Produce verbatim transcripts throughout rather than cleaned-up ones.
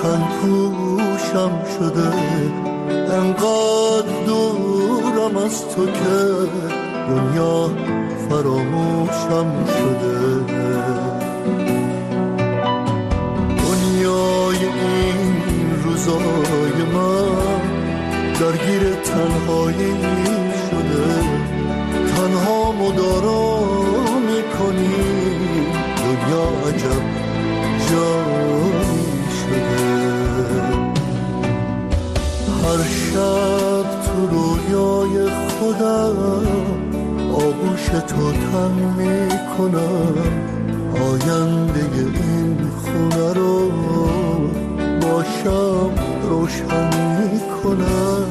تن پوشم شده، انقدر دورم از تو که دنیا فراموشم شده. دنیای این روزای من درگیر تنهایی شده، تنها مدارا میکنی، دنیا عجب جایی شده. هر شب تو رویای خودم آغوش تو تن میکنم، آینده این خونه رو باشم روشن میکنم.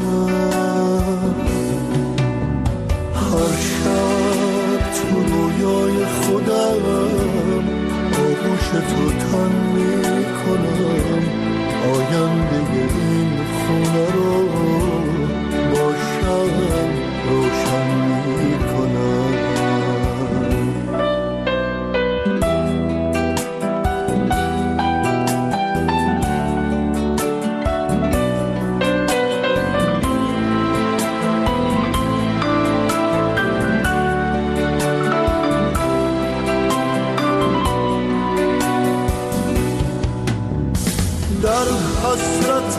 هر شب تو رویای خودم آغوش تو تن میکنم، آینده این خونه رو باشم روشن میکنم. در حسرت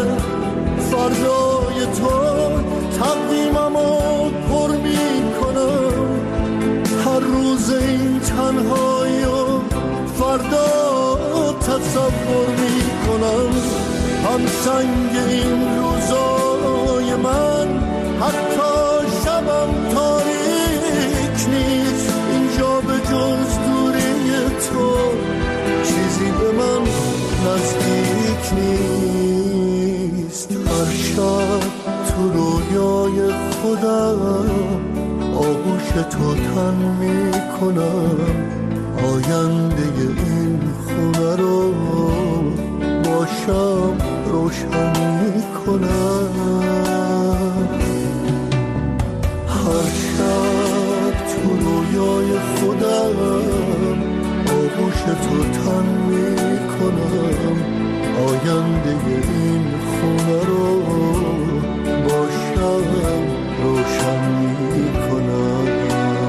فردای تو تقویممو پر میکنم، هر روز این تنهایی و فردا تصور میکنم. هم سنگ این روزای من حتی شبم تاریک نیست، اینجا به جز دوری تو چیزی به من نزدیک نیست. هر شب تو رویای خودم آغوش تو تن میکنم، آینده این خونه رو باشم روشن میکنم. هر شب تو رویای خودم آغوش تو تن میکنم، آینده این خونه رو باشم روشن میکنم.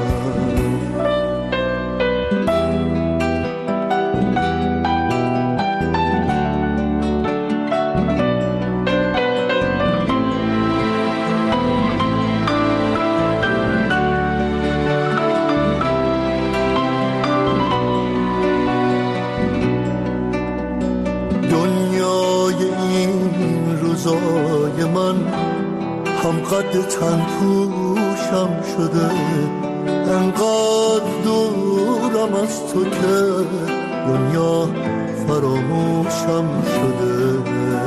روزای من هم قد تن پوشم شده، انقدر دورم از تو که دنیا فراموشم شده.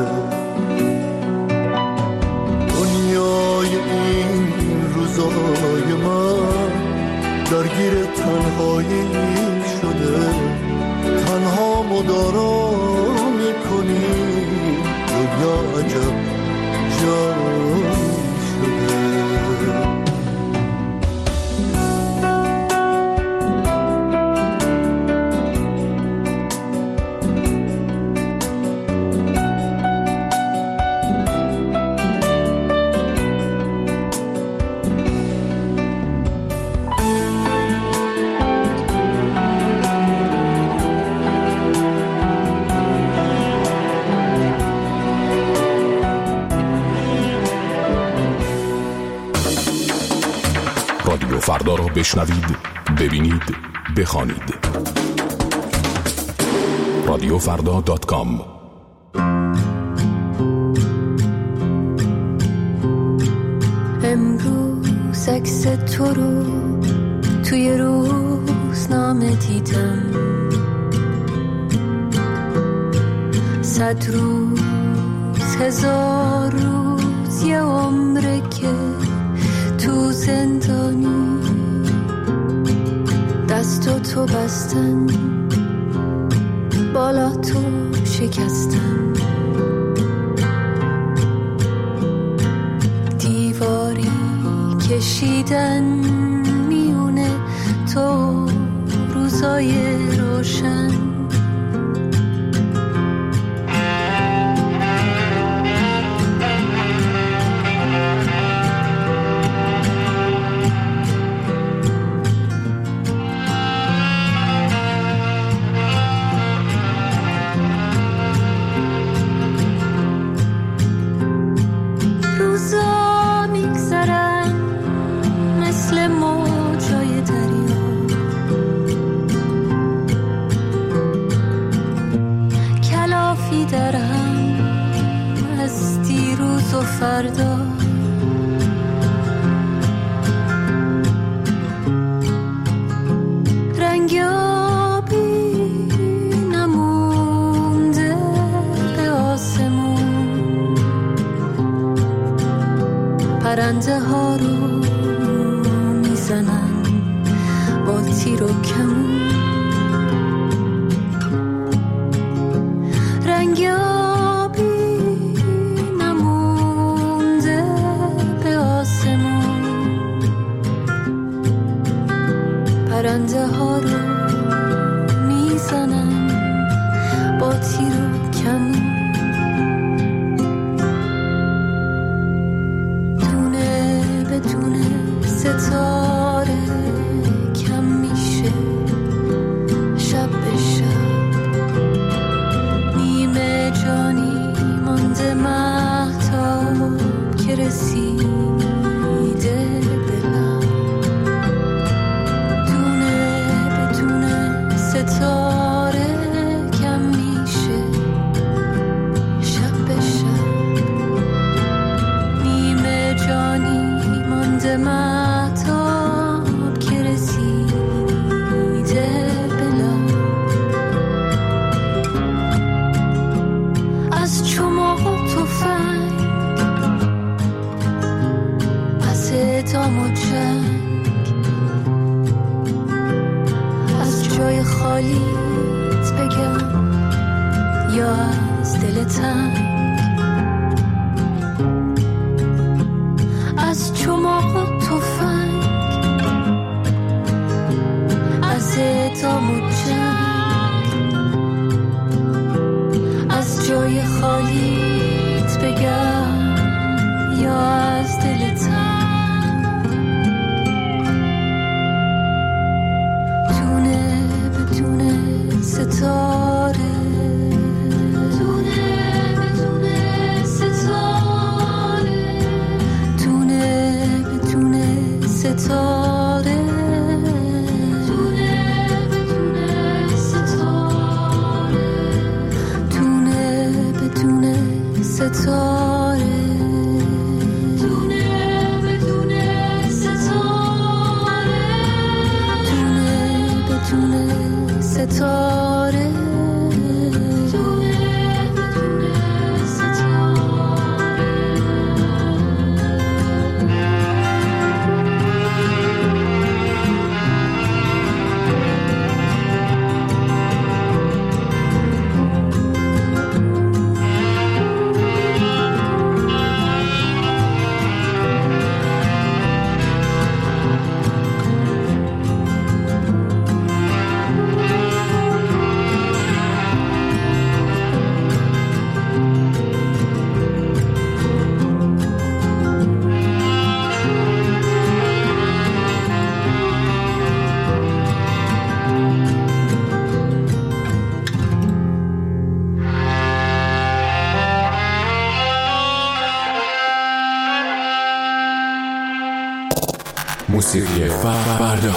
دنیای این روزای من درگیر تنهایی شده، تنها مدارا میکنی، دنیا عجب جایی شده. رادیو فردا را بشنوید، ببینید، بخوانید. رادیو فردا دات کام. امروز عکس تو رو توی روزنامه دیدم، صد روز هزار روز یه عمره که تو زندانی، دستو تو بستن بالا تو شکستن، دیواری کشیدن میونه تو روزای روشن. دیروز و فردا رنگ آبی نمونده به آسمون، پرنده ها رو میزنن با تیر و کمون، رنگ آبی نمونده به آسمون، پرنده ها رو میزنن با تیر و کمون. دونه به دونه ستاره کم میشه شب به شب، نیمه جانی مانده مهتاب که رسیده به لب، دونه به دونه ستاره کم میشه شب به شب، نیمه جانی مانده مهتاب که رسیده به لب. از چماق و تفنگ، از اعدام و جنگ، از جای خالیت بگم یا از دل تنگ، از چماق و تفنگ، از اعدام و جنگ، از جای خالیت بگم یا از دل تنگ، دونه به دونه ستاره، دونه به دونه ستاره، دونه به دونه ستاره، دونه به دونه ستاره، دونه به دونه ستاره، دونه به دونه ستاره، دونه به دونه ستاره، دونه به دونه ستاره. موسیقی فردا.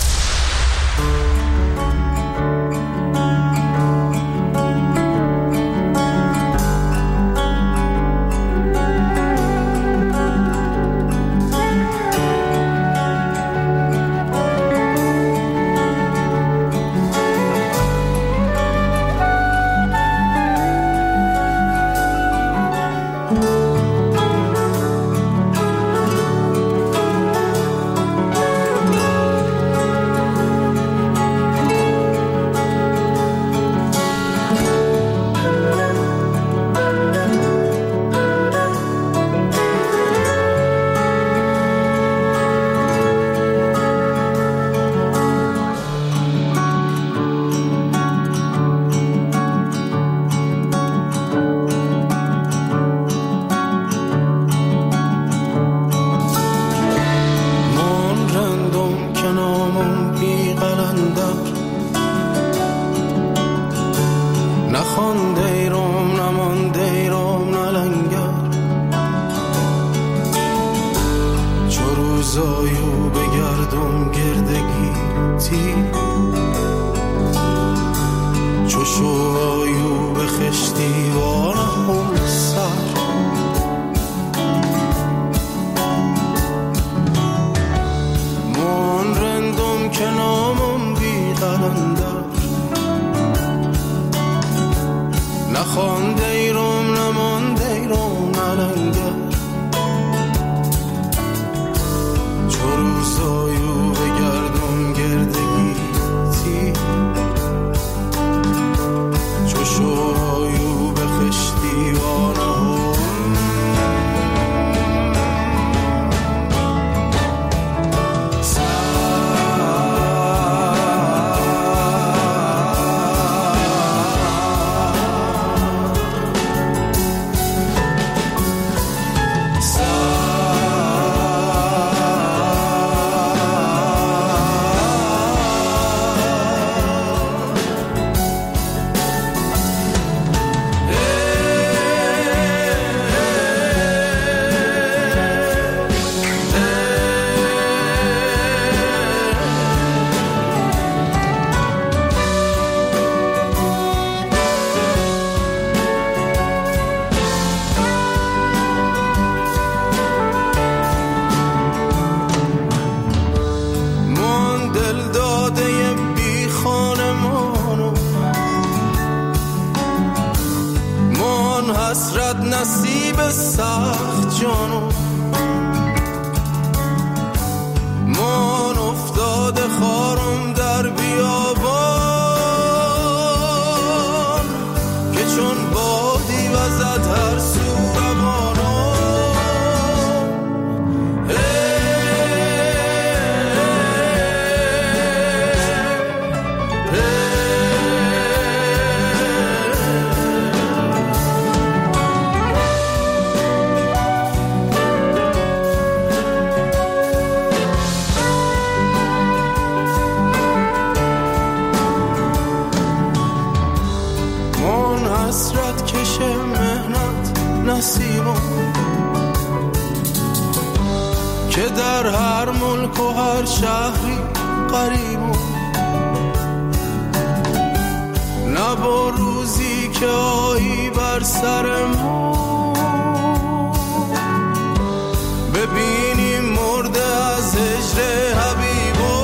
روزایو بگردم گردگیتی چو شوهایو به خشتی وارم سر جانو من افتاده خارم در بیابان که چون بادی وزد هر سو روانو که در هر ملک و هر شهری قریبم نه با روزی که آیی بر سر ما ببینیم مرده از هجر حبیبو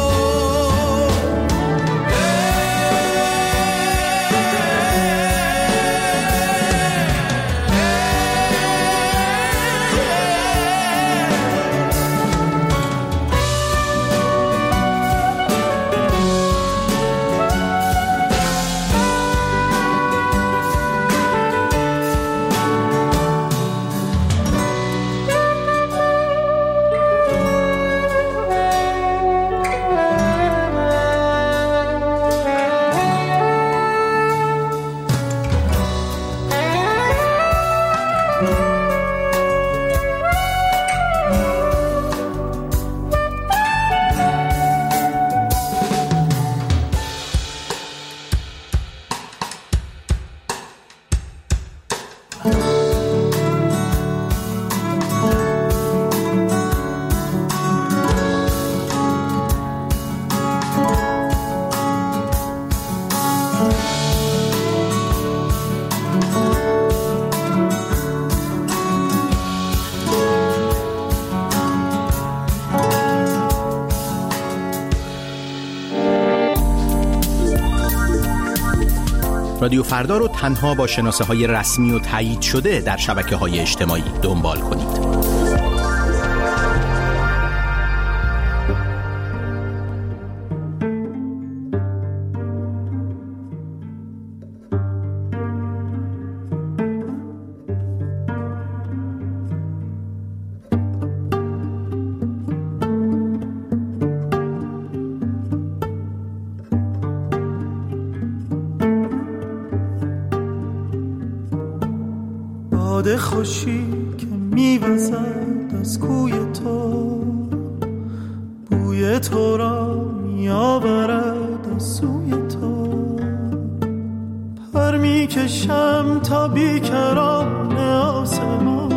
رادیو فردا رو تنها با شناسه های رسمی و تایید شده در شبکه های اجتماعی دنبال کنید. باد خوشی که میوزد از کوی تو، بوی تو را میآورد از سوی تو. پر میکشم تا بیکران آسمان،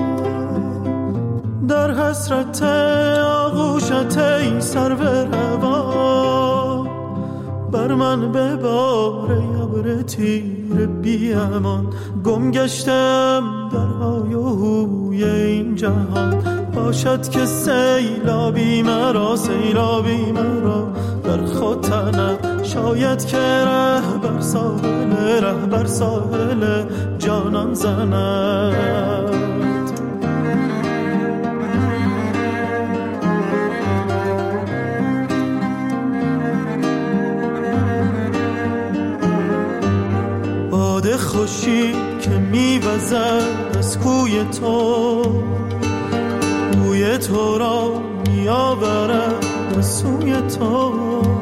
در حسرت آغوشت ای سرو روان. بر من ببار ابر تیر بی امان، گم گشتم در های و هوی این جهان. باشد که سیلابی مرا سیلابی مرا در خود تنم، شاید که ره بر ساحل ره بر ساحل جانان زند. باد خوشی که میوزد از کوی تو، بوی تو را میآورد از سوی تو.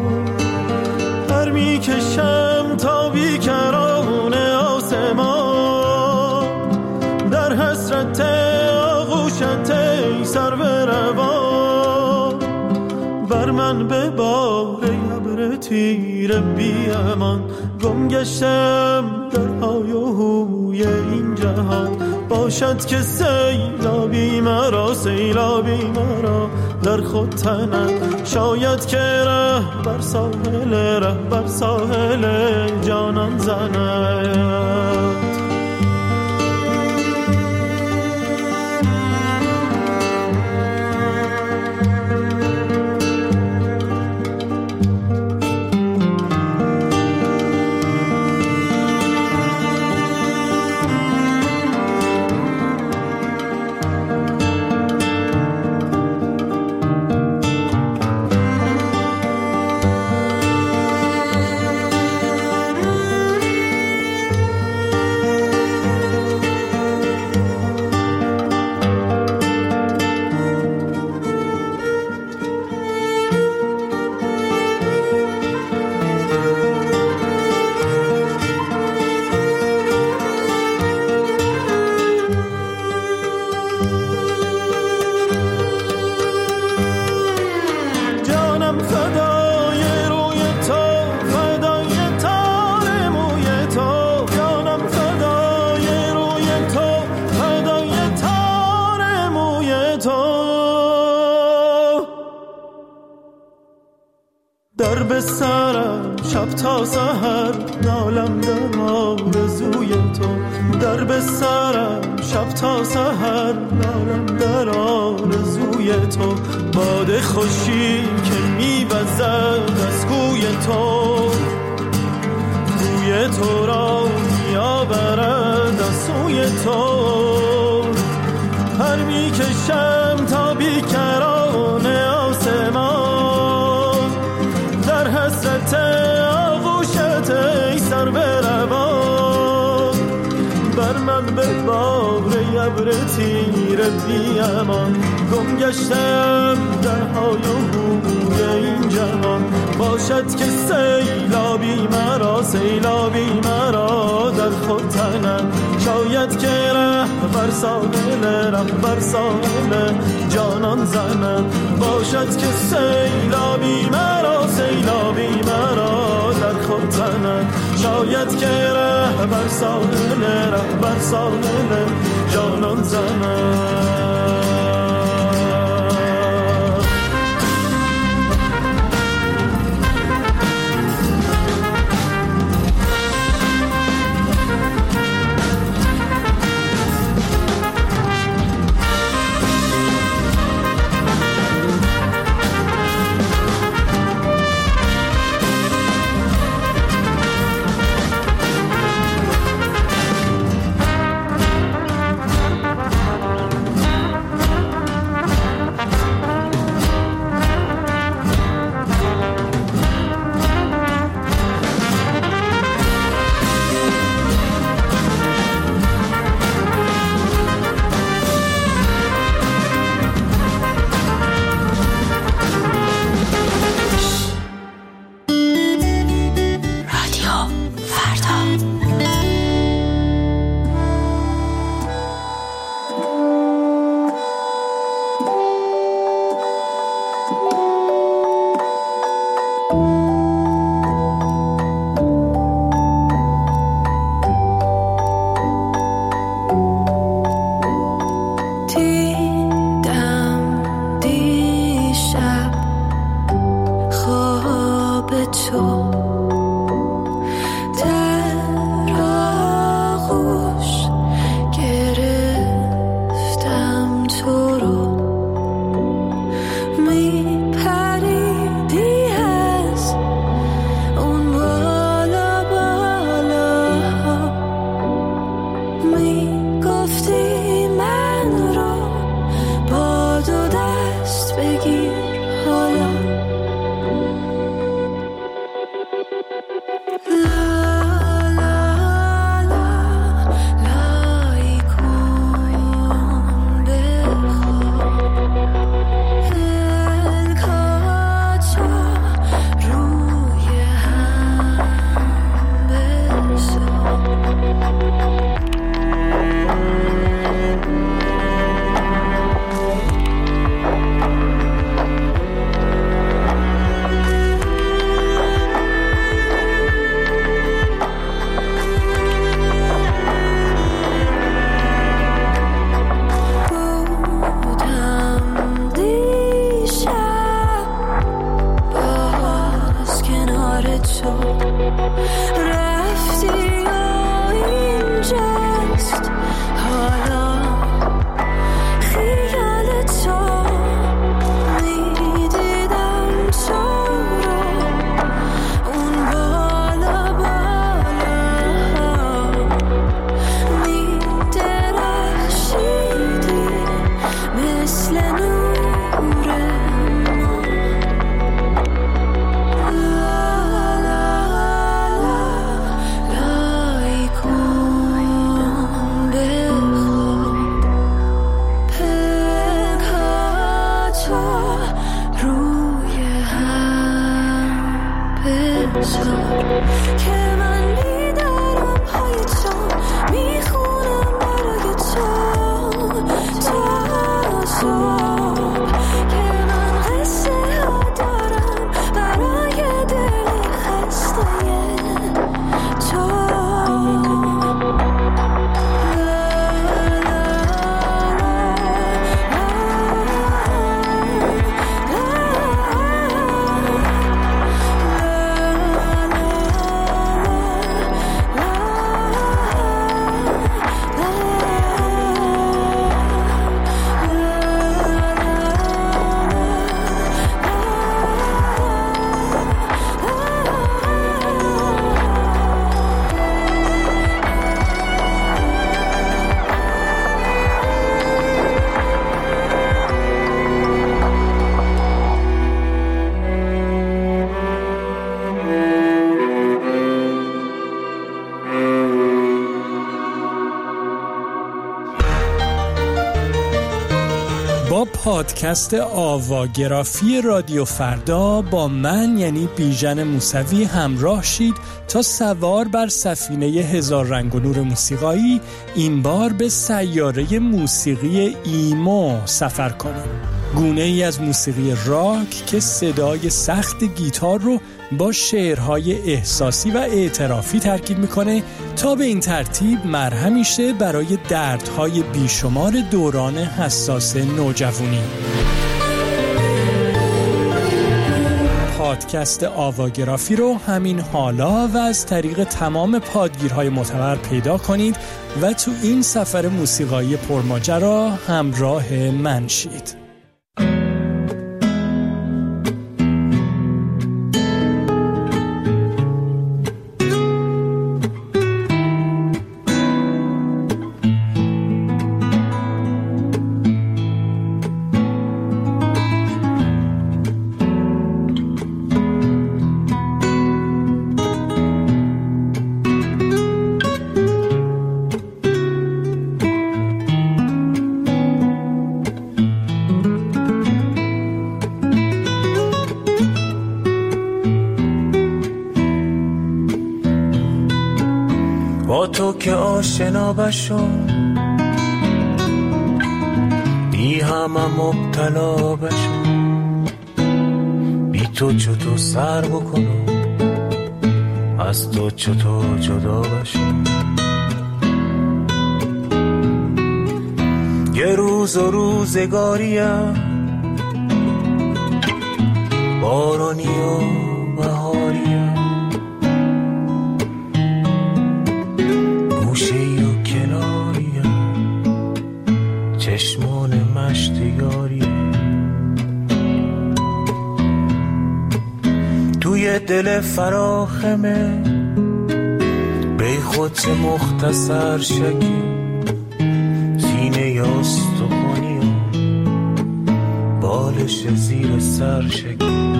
پر میکشم تا بیکران آسمان، در حسرت آغوشت ای سرو روان. بر من ببار ابر تیر بی امان، گم گشتم در های و هوی این جهان. باشد که سیلابی مرا سیلابی مرا در خود تنم، شاید که ره بر ساحل ره بر ساحل جانان زند. جانم فدای روی تو، فدای تار موی تو، جانم فدای روی تو، فدای تار موی تو. در به سرم شب تا سحر نالم در آرزوی تو، در به سرم شب تا سحر نالم در آرزوی تو. باد خوشی که می‌وزد از کوی تو، کوی تو را می‌آورد از سوی تو. پر می‌کشم تا بیکران آسمان، در حسرت آغوشت ای سر بروان. بر من به بار ابر تیر بی امان، گم گشتم در های و هوی این جهان. باشد که سیلابی مرا، سیلابی مرا در خود تنم. شاید که ره بر ساحل، ره بر ساحل جانان زنم. باشد که سیلابی مرا، سیلابی مرا در خود تنم. شاید که ره بر ساحل، ره بر ساحل جانان زنم. که من میدارم پای تو، میخونم برای تو. تو با پادکست آواگرافی رادیو فردا با من یعنی بیژن موسوی همراه شید تا سوار بر سفینه هزار رنگ و نور موسیقایی این بار به سیاره موسیقی ایمو سفر کنیم. گونه ای از موسیقی راک که صدای سخت گیتار رو با شعرهای احساسی و اعترافی ترکیب میکنه تا به این ترتیب مرهمی شه برای دردهای بیشمار دوران حساس نوجوانی. پادکست آواگرافی رو همین حالا و از طریق تمام پادگیرهای معتبر پیدا کنید و تو این سفر موسیقایی پرماجرا همراه من شید. با تو که آشنا بشم بی همه مبتلا بشم، بی تو چطور سر بکنم از تو چطور جدا بشم. یه روز و روزگاریم بارانی و بهاریم، گوشه‌ای و کناریم چشمان مشتیاریم. توی دل فراخمه بی خودت مختصر شکی، سینه یاستخونی و بالش زیر سر شکی.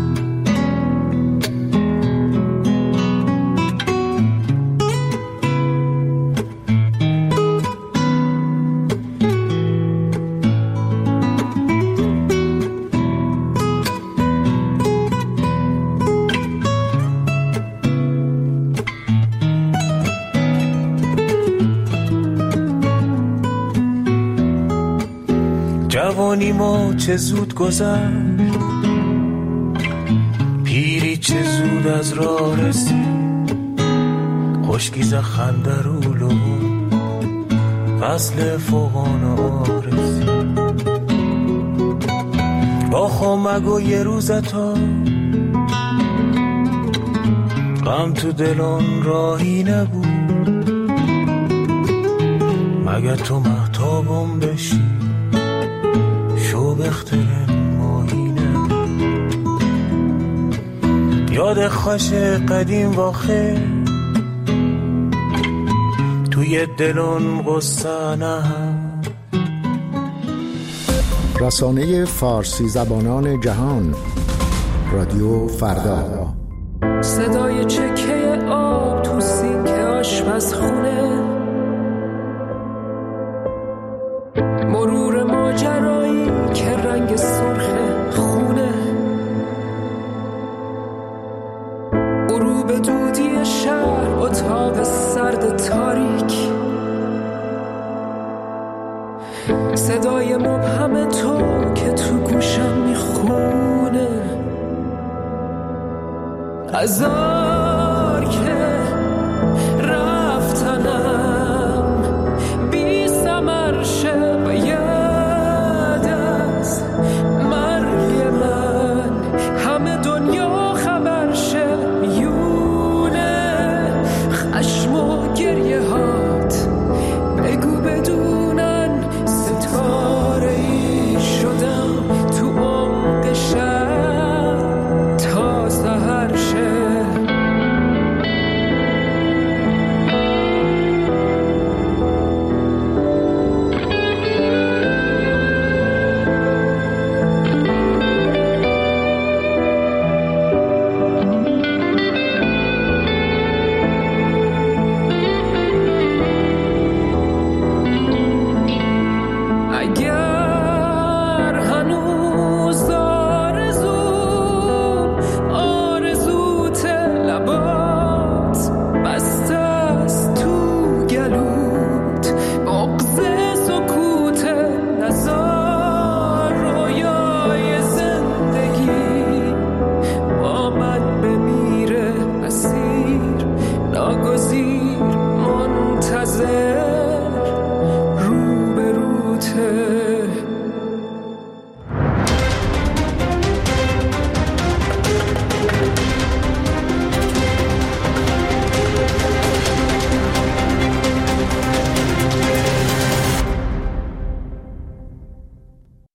جوانی ما چه زود گذشت، پیری چه زود از راه رسید. خشکیز خندرولو فصل فوقان آرسی. با خمگ و یه روزتا غم تو دلان راهی نبود، مگه تو مهتابم بشی شو بخترم ماهینه. یاد خوش قدیم واخه توی دلون غصه نه. رسانه فارسی زبانان جهان رادیو فردا. صدای چکه آب تو سینک آشپزخونه، مرور ماجرایی که رنگ سرخ خونه، غروب دودی شهر اتاق سرد تاریک، صدای مبهم تو که تو گوشم میخونه. از